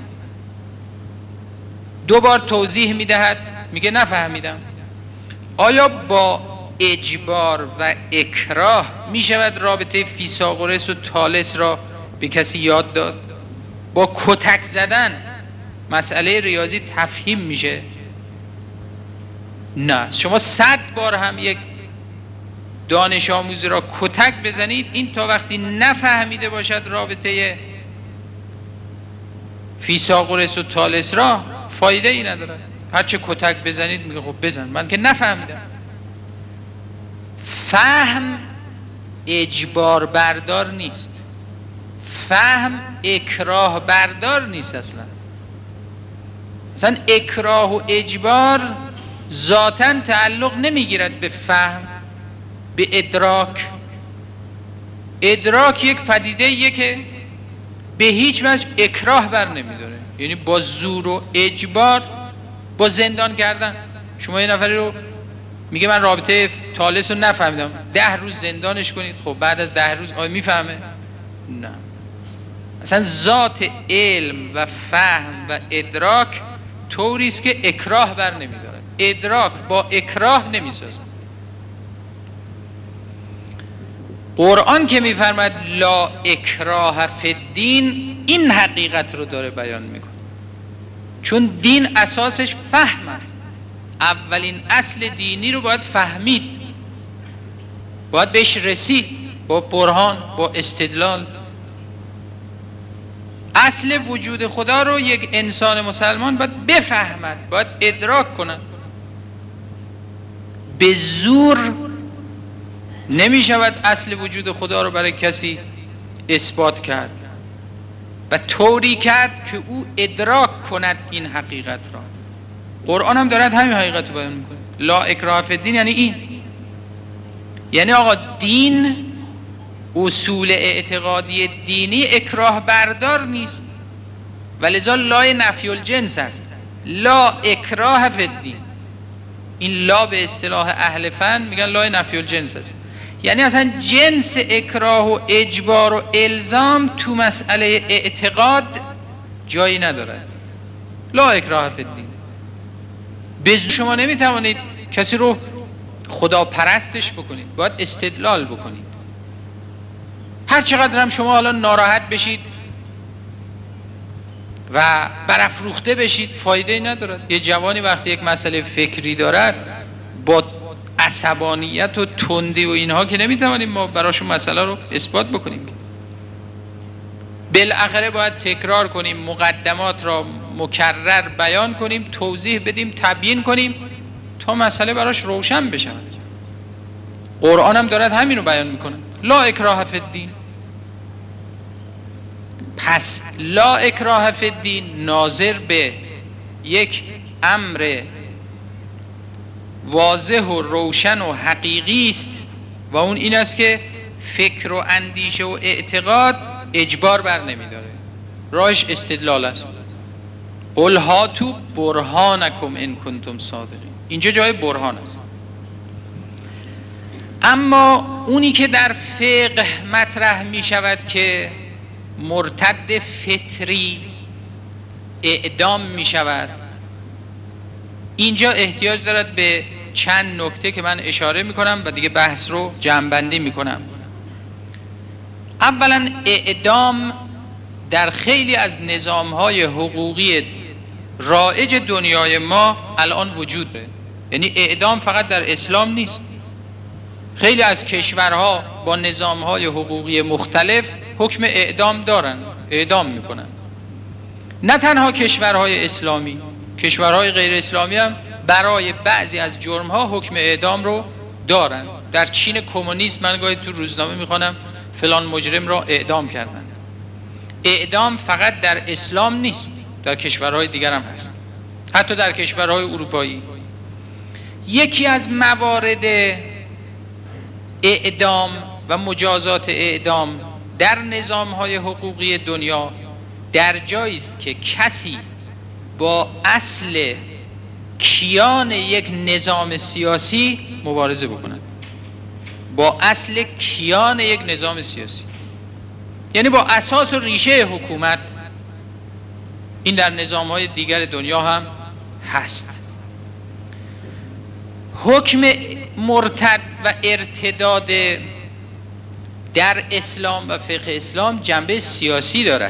دو بار توضیح میدهد میگه نفهمیدم، آیا با اجبار و اکراه میشود رابطه فیثاغورس و تالس را به کسی یاد داد؟ با کتک زدن مسئله ریاضی تفهیم میشه؟ نه. شما 100 بار هم یک دانش آموزی را کتک بزنید، این تا وقتی نفهمیده باشد رابطه فیثاغورس و تالس را، فایده ای نداره. هرچه کتک بزنید میگه خب بزن، من که نفهمیدم. فهم اجبار بردار نیست، فهم اکراه بردار نیست. اصلا اکراه و اجبار ذاتاً تعلق نمیگیرد به فهم، به ادراک. ادراک یک پدیده ایه که به هیچ وجه اکراه بر نمیداره، یعنی با زور و اجبار، با زندان کردن. شما یه نفری رو میگه من رابطه تالس رو نفهمیدم، 10 روز زندانش کنید، خب بعد از 10 روز آیا میفهمه؟ نه. اصلا ذات علم و فهم و ادراک طوری است که اکراه بر نمی‌دارد. ادراک با اکراه نمی‌سازد. قرآن که می‌فرماید لا اکراه فی الدین، این حقیقت رو داره بیان می‌کنه. چون دین اساسش فهم است. اولین اصل دینی رو باید فهمید، باید بهش رسید با برهان، با استدلال. اصل وجود خدا رو یک انسان مسلمان باید بفهمد، باید ادراک کند. به زور نمی شود اصل وجود خدا رو برای کسی اثبات کرد و طوری کرد که او ادراک کند این حقیقت را. قرآن هم دارد همین حقیقت رو بیان میکنه. لا اکراه فی الدین یعنی این، یعنی آقا دین، اصول اعتقادی دینی اکراه بردار نیست، ولذا لای نفی الجنس است. لا اکراه فی الدین، این لا به اصطلاح اهل فن میگن لای نفی الجنس است، یعنی اصلا جنس اکراه و اجبار و الزام تو مسئله اعتقاد جایی ندارد. لا اکراه فی الدین. به شما نمیتوانید کسی رو خدا پرستش بکنید، باید استدلال بکنید. هر چقدر هم شما حالا ناراحت بشید و برافروخته بشید فایده ندارد. یه جوانی وقتی یک مسئله فکری دارد با عصبانیت و تندی و اینها که نمیتوانیم ما براشون مسئله رو اثبات بکنیم. بالاخره باید تکرار کنیم، مقدمات را مکرر بیان کنیم، توضیح بدیم، تبیین کنیم تا مسئله براش روشن بشه. قرآن هم دارد همین رو بیان میکنه. لا اکراه فی الدین. پس لا اکراه فی الدین ناظر به یک امر واضح و روشن و حقیقی است و اون این است که فکر و اندیشه و اعتقاد اجبار بر نمیداره، راهش استدلال است. قل هاتوا برهانکم ان کنتم صادقین. اینجا جای برهان است. اما اونی که در فقه مطرح می شود که مرتد فطری اعدام می شود، اینجا احتیاج دارد به چند نکته که من اشاره می کنم و دیگه بحث رو جمع‌بندی می کنم. اولا اعدام در خیلی از نظام‌های حقوقی رایج دنیای ما الان وجود داره. یعنی اعدام فقط در اسلام نیست. خیلی از کشورها با نظام‌های حقوقی مختلف حکم اعدام دارن، اعدام میکنن. نه تنها کشورهای اسلامی، کشورهای غیر اسلامی هم برای بعضی از جرم‌ها حکم اعدام رو دارن. در چین کمونیست من گاهی تو روزنامه میخوانم فلان مجرم را اعدام کردن. اعدام فقط در اسلام نیست، در کشورهای دیگر هم هست، حتی در کشورهای اروپایی. یکی از موارد اعدام و مجازات اعدام در نظام‌های حقوقی دنیا در جایی است که کسی با اصل کیان یک نظام سیاسی مبارزه بکند. با اصل کیان یک نظام سیاسی، یعنی با اساس و ریشه حکومت. این در نظام‌های دیگر دنیا هم هست. حکم مرتد و ارتداد در اسلام و فقه اسلام جنبه سیاسی دارد.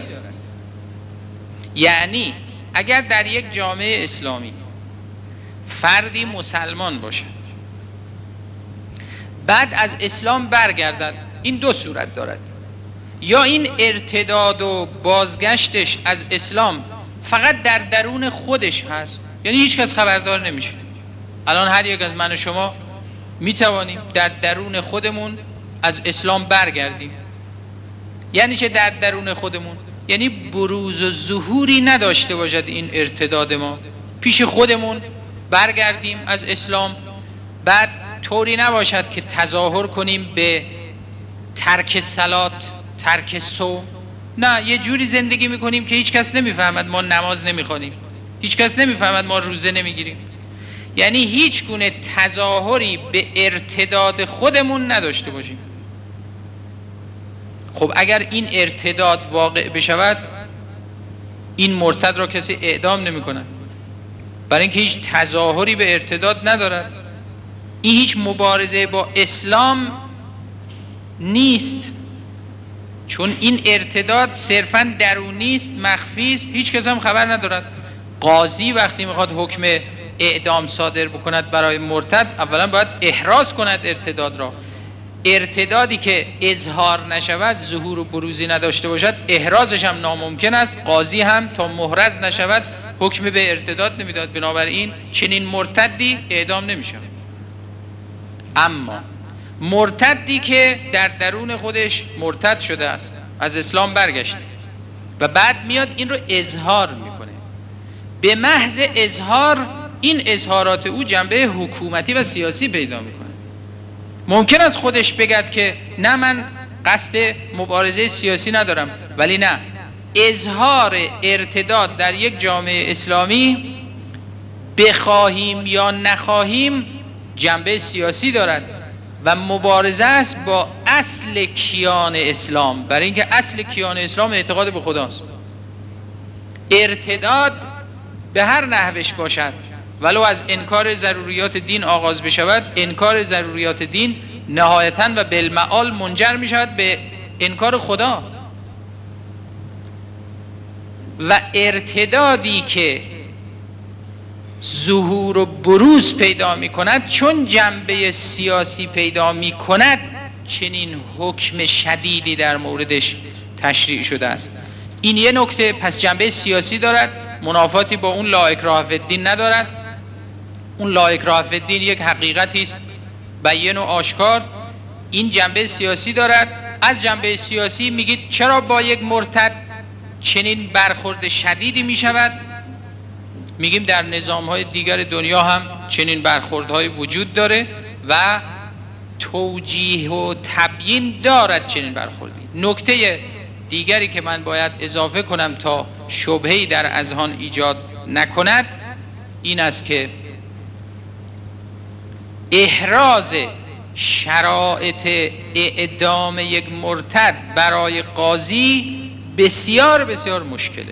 یعنی اگر در یک جامعه اسلامی فردی مسلمان باشد بعد از اسلام برگردد، این دو صورت دارد. یا این ارتداد و بازگشتش از اسلام فقط در درون خودش هست، یعنی هیچ کس خبردار نمیشه. الان هر یک از من و شما میتوانیم در درون خودمون از اسلام برگردیم. یعنی چه در درون خودمون؟ یعنی بروز و ظهوری نداشته باشد این ارتداد ما، پیش خودمون برگردیم از اسلام، بعد طوری نباشد که تظاهر کنیم به ترک صلات، ترک صوم. نه، یه جوری زندگی میکنیم که هیچ کس نمیفهمد ما نماز نمیخوانیم، هیچ کس نمیفهمد ما روزه نمیگیریم. یعنی هیچ گونه تظاهری به ارتداد خودمون نداشته باشیم. خب اگر این ارتداد واقع بشود، این مرتد را کسی اعدام نمی کند، برای اینکه هیچ تظاهری به ارتداد ندارد. این هیچ مبارزه با اسلام نیست، چون این ارتداد صرفاً درونی است، مخفی است، هیچ کس هم خبر ندارد. قاضی وقتی میخواد حکم اعدام صادر بکند برای مرتد، اولا باید احراز کند ارتداد را. ارتدادی که اظهار نشود، ظهور و بروزی نداشته باشد، احرازش هم ناممکن است. قاضی هم تا محرز نشود حکم به ارتداد نمیداد. بنابراین چنین مرتدی اعدام نمیشه. اما مرتدی که در درون خودش مرتد شده است، از اسلام برگشته و بعد میاد این رو اظهار میکنه، به محض اظهار این اظهارات او جنبه حکومتی و سیاسی پیدا میکنه. ممکن است خودش بگد که نه، من قصد مبارزه سیاسی ندارم، ولی نه، اظهار ارتداد در یک جامعه اسلامی بخواهیم یا نخواهیم جنبه سیاسی دارد و مبارزه است با اصل کیان اسلام، برای اینکه اصل کیان اسلام اعتقاد به خداست. ارتداد به هر نحوش باشد، ولو از انکار ضروریات دین آغاز بشود، انکار ضروریات دین نهایتاً و بالمعال منجر می شود به انکار خدا. و ارتدادی که ظهور و بروز پیدا می کند، چون جنبه سیاسی پیدا می کند، چنین حکم شدیدی در موردش تشریع شده است. این یه نکته. پس جنبه سیاسی دارد، منافاتی با اون لا اکراه فی الدین ندارد. اون لا اکراه فی الدین یک حقیقتی است بیان و آشکار. این جنبه سیاسی دارد. از جنبه سیاسی میگید چرا با یک مرتد چنین برخورد شدیدی میشود؟ میگیم در نظام‌های دیگر دنیا هم چنین برخوردهای وجود داره و توجیه و تبیین دارد چنین برخوردی. نکته دیگری که من باید اضافه کنم تا شبهه‌ای در اذهان ایجاد نکند این است که احراز شرایط اعدام یک مرتد برای قاضی بسیار بسیار مشکله.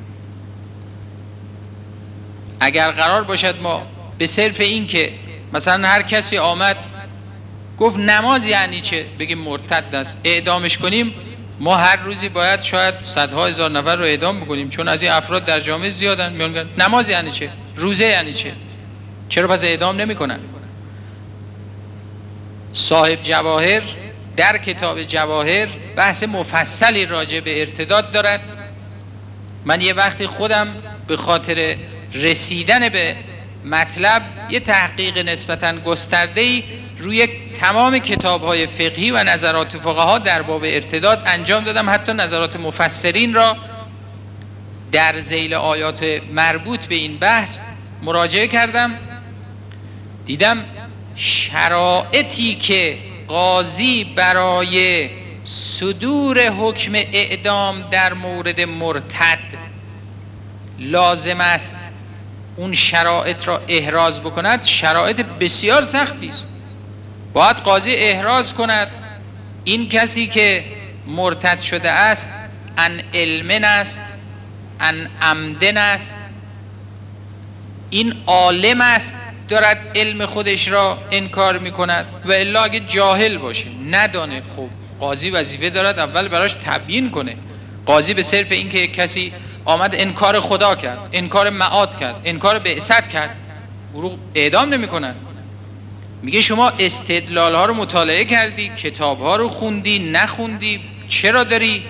اگر قرار باشد ما به صرف این که مثلا هر کسی آمد گفت نماز یعنی چه، بگیم مرتد است، اعدامش کنیم، ما هر روزی باید شاید صدها هزار نفر رو اعدام بکنیم، چون از این افراد در جامعه زیادن. میگن نماز یعنی چه، روزه یعنی چه، چرا پس اعدام نمی‌کنن؟ صاحب جواهر در کتاب جواهر بحث مفصلی راجع به ارتداد دارد. من یه وقتی خودم به خاطر رسیدن به مطلب یه تحقیق نسبتاً گسترده‌ای روی تمام کتاب‌های فقهی و نظرات فقها در باب ارتداد انجام دادم. حتی نظرات مفسرین را در ذیل آیات مربوط به این بحث مراجعه کردم. دیدم شرایطی که قاضی برای صدور حکم اعدام در مورد مرتد لازم است اون شرایط را احراز بکند، شرایط بسیار سختی است. باید قاضی احراز کند این کسی که مرتد شده است ان علم است، ان عمدن است، این عالم است، دارد علم خودش را انکار میکند، و الا اگه جاهل باشه ندانه، خب قاضی وظیفه دارد اول براش تبیین کنه. قاضی به صرف این که یک کسی آمد انکار خدا کرد، انکار معاد کرد، انکار بعثت کرد، او رو اعدام نمیکنن. میگه شما استدلال ها رو مطالعه کردی، کتاب ها رو خوندی، نخوندی، چرا داری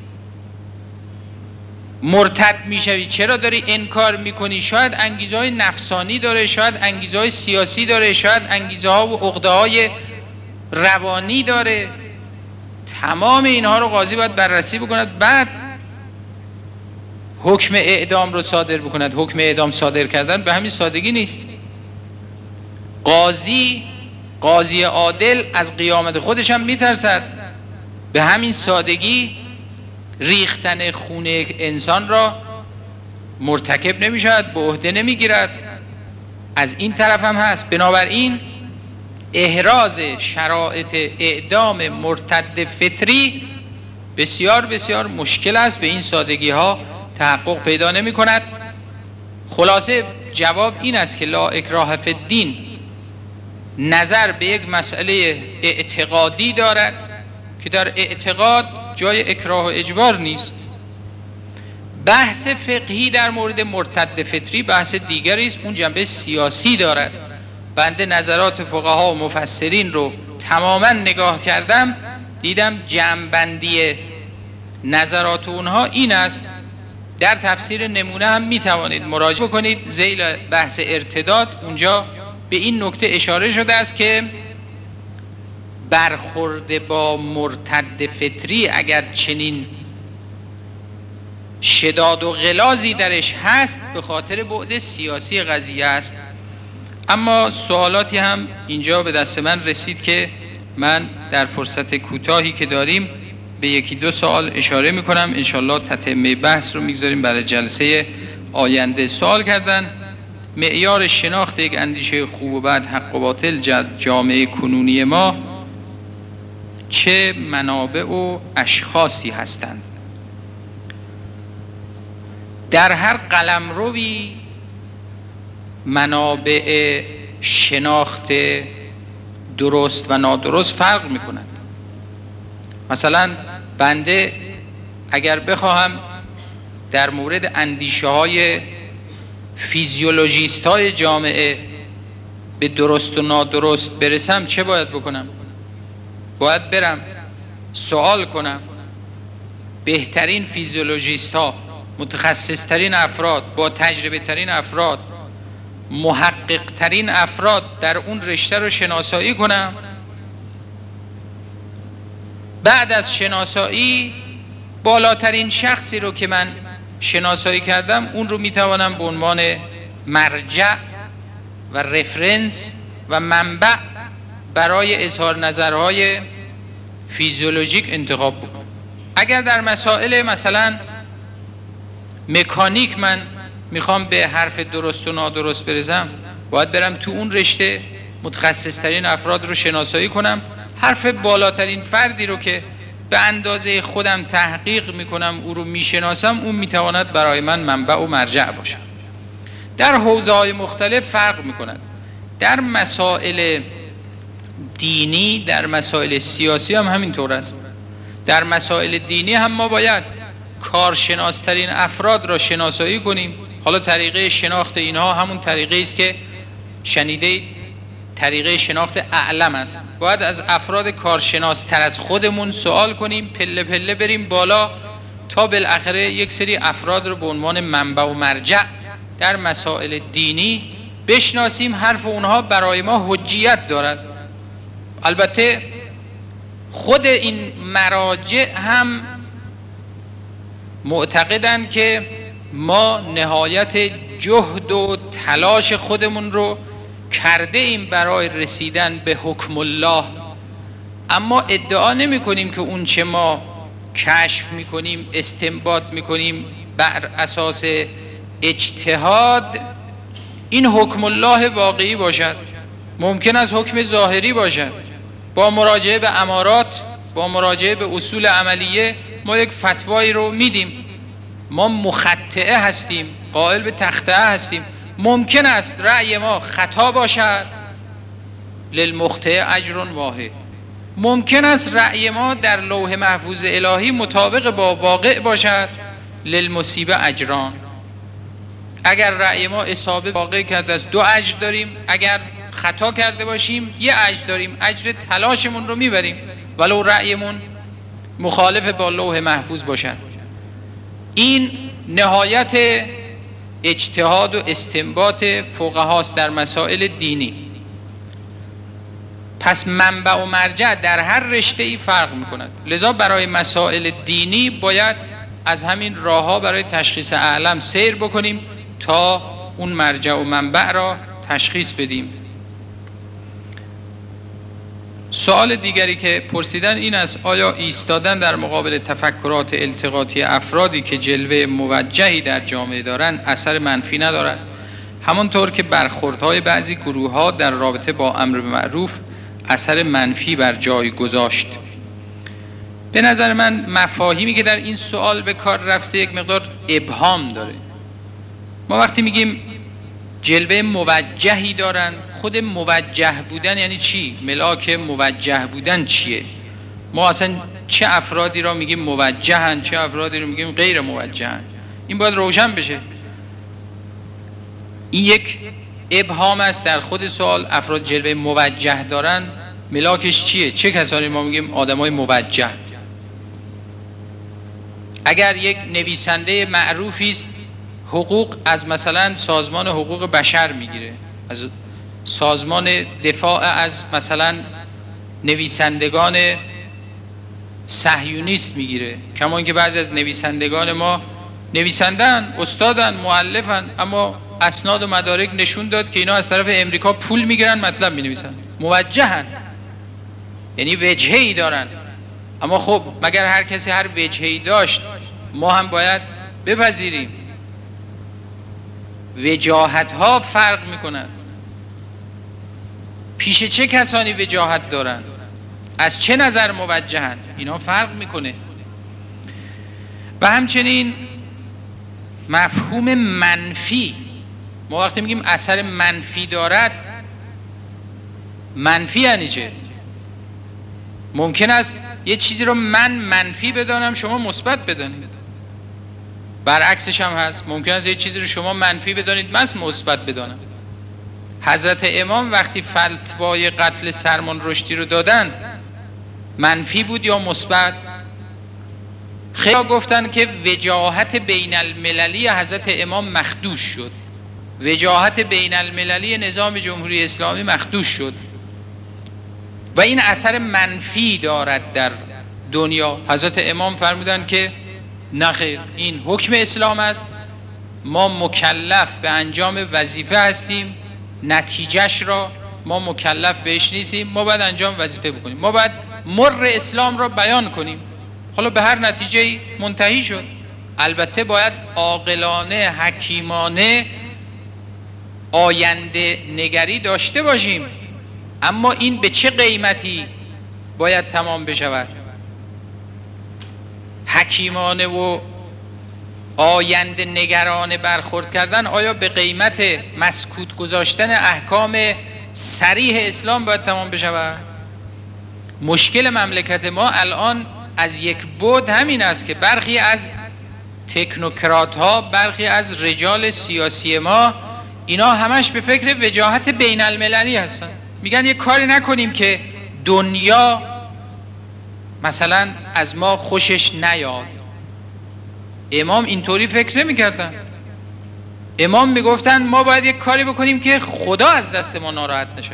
مرتد میشوی، چرا داری انکار میکنی؟ شاید انگیزه های نفسانی داره، شاید انگیزه های سیاسی داره، شاید انگیزه ها و عقده های روانی داره. تمام اینها رو قاضی باید بررسی بکند، بعد حکم اعدام رو صادر بکند. حکم اعدام صادر کردن به همین سادگی نیست. قاضی عادل از قیامت خودش هم میترسد. به همین سادگی ریختن خون یک انسان را مرتکب نمیشود، به عهده نمیگیرد. از این طرف هم هست. بنابراین احراز شرایط اعدام مرتد فطری بسیار بسیار مشکل است، به این سادگی ها تحقق پیدا نمی کند. خلاصه جواب این است که لا اکراه فی الدین نظر به یک مسئله اعتقادی دارد که در اعتقاد جای اکراه و اجبار نیست. بحث فقهی در مورد مرتد فطری بحث دیگری است، اون جنبه سیاسی دارد. بنده نظرات فقها و مفسرین رو تماما نگاه کردم، دیدم جمع‌بندی نظرات اونها این است. در تفسیر نمونه هم می توانید مراجعه بکنید، ذیل بحث ارتداد اونجا به این نکته اشاره شده است که برخورد با مرتد فطری اگر چنین شداد و غلاظی درش هست به خاطر بعد سیاسی قضیه است. اما سوالاتی هم اینجا به دست من رسید که من در فرصت کوتاهی که داریم به یکی دو سوال اشاره میکنم، انشالله تتمه بحث رو میگذاریم برای جلسه آینده. سوال کردن معیار شناخت یک اندیشه خوب و بد، حق و باطل، جامعه کنونی ما چه منابع و اشخاصی هستند؟ در هر قلمروی منابع شناخت درست و نادرست فرق میکنند. مثلا بنده اگر بخواهم در مورد اندیشه های فیزیولوژیست های جامعه به درست و نادرست برسم چه باید بکنم؟ باید برم سوال کنم بهترین فیزیولوژیست ها، متخصص ترین افراد، با تجربه ترین افراد، محقق ترین افراد در اون رشته رو شناسایی کنم. بعد از شناسایی بالاترین شخصی رو که من شناسایی کردم اون رو میتوانم به عنوان مرجع و رفرنس و منبع برای اظهار نظرهای فیزیولوژیک انتخاب بکنم. اگر در مسائل مثلا مکانیک من میخوام به حرف درست و نادرست برسم، باید برم تو اون رشته متخصص ترین افراد رو شناسایی کنم. حرف بالاترین فردی رو که به اندازه خودم تحقیق میکنم او رو میشناسم، اون میتواند برای من منبع و مرجع باشه. در حوزه‌های مختلف فرق میکند. در مسائل دینی، در مسائل سیاسی هم همینطور است. در مسائل دینی هم ما باید کارشناسترین افراد را شناسایی کنیم. حالا طریقه شناخت اینها همون طریقه است که شنیده، طریقه شناخت اعلم است. باید از افراد کارشناس تر از خودمون سوال کنیم، پله پله بریم بالا تا بالاخره یک سری افراد رو به عنوان منبع و مرجع در مسائل دینی بشناسیم. حرف اونها برای ما حجیت دارد. البته خود این مراجع هم معتقدند که ما نهایت جهد و تلاش خودمون رو کرده ایم برای رسیدن به حکم الله، اما ادعا نمی کنیم که اون چه ما کشف می کنیم، استنباط می کنیم بر اساس اجتهاد این حکم الله واقعی باشد. ممکن است حکم ظاهری باشد. با مراجعه به امارات، با مراجعه به اصول عملیه ما یک فتوایی رو میدیم. ما مخطئه هستیم، قائل به تخطئه هستیم. ممکن است رأی ما خطا باشد، للمخطئ اجر واحد. ممکن است رأی ما در لوح محفوظ الهی مطابق با واقع باشد، للمصیب اجران. اگر رأی ما اصابه واقع کرده است 2 اجر داریم، اگر خطا کرده باشیم 1 اجر داریم، اجر تلاشمون رو میبریم ولو رأیمون مخالف با لوح محفوظ باشد. این نهایت اجتهاد و استنباط فقهاست در مسائل دینی. پس منبع و مرجع در هر رشته ای فرق میکند. لذا برای مسائل دینی باید از همین راهها برای تشخیص اعلم سیر بکنیم تا اون مرجع و منبع را تشخیص بدیم. سوال دیگری که پرسیدن این است: آیا ایستادن در مقابل تفکرات التقاطی افرادی که جلوه موجهی در جامعه دارند اثر منفی ندارد؟ همانطور که برخوردهای بعضی گروه‌ها در رابطه با امر به معروف اثر منفی بر جای گذاشت. به نظر من مفاهیمی که در این سوال به کار رفته یک مقدار ابهام داره. ما وقتی میگیم جلوه موجهی دارن، خود موجه بودن یعنی چی؟ ملاک موجه بودن چیه؟ ما اصلا چه افرادی را میگیم موجهن، چه افرادی را میگیم غیر موجهن؟ این باید روشن بشه. این یک ابهام است در خود سوال. افراد جلوه موجه دارن، ملاکش چیه؟ چه کسانی ما میگیم آدمای موجه؟ اگر یک نویسنده معروفی است حقوق از مثلا سازمان حقوق بشر میگیره، از سازمان دفاع از مثلا نویسندگان صهیونیست میگیره، کما اینکه بعضی از نویسندگان ما نویسندن، استادن، مؤلفن، اما اسناد و مدارک نشون داد که اینا از طرف امریکا پول میگیرن مطلب مینویسن، موجهن، یعنی وجهه‌ای دارن. اما خب مگر هر کسی هر وجهه‌ای داشت ما هم باید بپذیریم؟ وجاهت ها فرق میکنن. پیش چه کسانی وجاهت دارن؟ از چه نظر موجهن؟ اینا فرق میکنه. و همچنین مفهوم منفی، ما وقتی میگیم اثر منفی دارد، منفی یعنی چه؟ ممکن است یه چیزی رو من منفی بدانم شما مثبت بدانید، برعکسش هم هست. ممکن است یه چیزی رو شما منفی بدانید من مثبت بدانم. حضرت امام وقتی فتوای قتل سلمان رشدی رو دادن منفی بود یا مثبت؟ خیلی گفتن که وجاهت بین المللی حضرت امام مخدوش شد، وجاهت بین المللی نظام جمهوری اسلامی مخدوش شد و این اثر منفی دارد در دنیا. حضرت امام فرمودن که نخیر، این حکم اسلام است، ما مکلف به انجام وظیفه هستیم، نتیجهش را ما مکلف بهش نیستیم، ما باید انجام وظیفه بکنیم، ما باید مر اسلام را بیان کنیم. حالا به هر نتیجه منتهی شد، البته باید عاقلانه، حکیمانه آینده نگری داشته باشیم، اما این به چه قیمتی باید تمام بشود؟ حکیمانه و آینده نگرانه برخورد کردن آیا به قیمت مسکوت گذاشتن احکام صریح اسلام باید تمام بشود؟ مشکل مملکت ما الان از یک بعد همین است که برخی از تکنوکرات ها، برخی از رجال سیاسی ما، اینا همش به فکر وجاهت بین المللی هستن. میگن یک کاری نکنیم که دنیا مثلا از ما خوشش نیاد. امام اینطوری فکر نمی کردن. امام میگفتن ما باید یک کاری بکنیم که خدا از دست ما ناراحت نشود،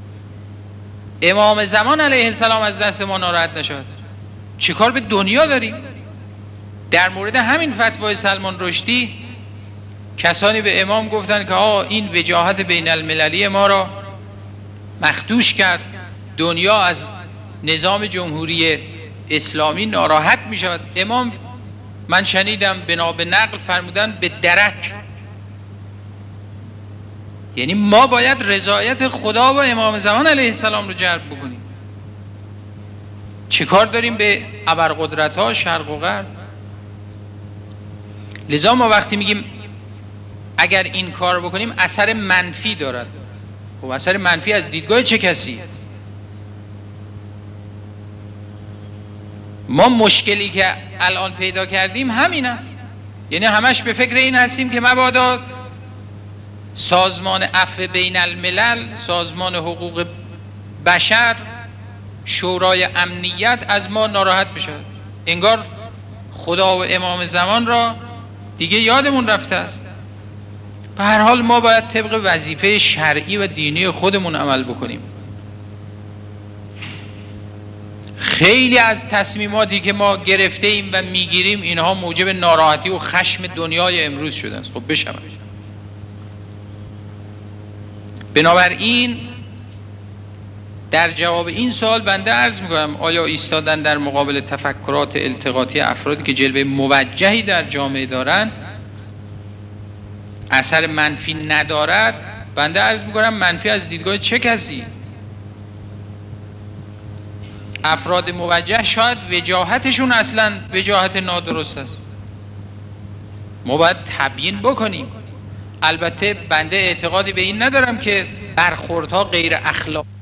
امام زمان علیه السلام از دست ما ناراحت نشود. چه کار به دنیا داریم؟ در مورد همین فتوای سلمان رشدی کسانی به امام گفتن که این وجاهت بین المللی ما را مخدوش کرد، دنیا از نظام جمهوری اسلامی ناراحت می شود. امام من شنیدم بنا به نقل فرمودن به درک، یعنی ما باید رضایت خدا و امام زمان علیه السلام رو جلب بکنیم. چه کار داریم به ابرقدرت ها شرق و غرب؟ لذا ما وقتی میگیم اگر این کار بکنیم اثر منفی دارد، خب اثر منفی از دیدگاه چه کسی؟ ما مشکلی که الان پیدا کردیم همین است، یعنی همش به فکر این هستیم که مبادا سازمان عفو بین الملل، سازمان حقوق بشر، شورای امنیت از ما ناراحت بشه. انگار خدا و امام زمان را دیگه یادمون رفته است. به هر حال ما باید طبق وظیفه شرعی و دینی خودمون عمل بکنیم. خیلی از تصمیماتی که ما گرفته ایم و میگیریم اینها موجب ناراحتی و خشم دنیای امروز شده است. خب بشود. بنابراین در جواب این سوال بنده عرض میکنم آیا ایستادن در مقابل تفکرات التقاطی افرادی که جلوه موجهی در جامعه دارند اثر منفی ندارد؟ بنده عرض میکنم منفی از دیدگاه چه کسی؟ افراد موجه شاید وجاهتشون اصلا وجاهت نادرست است. ما باید تبیین بکنیم. البته بنده اعتقادی به این ندارم که برخوردها غیر اخلاقی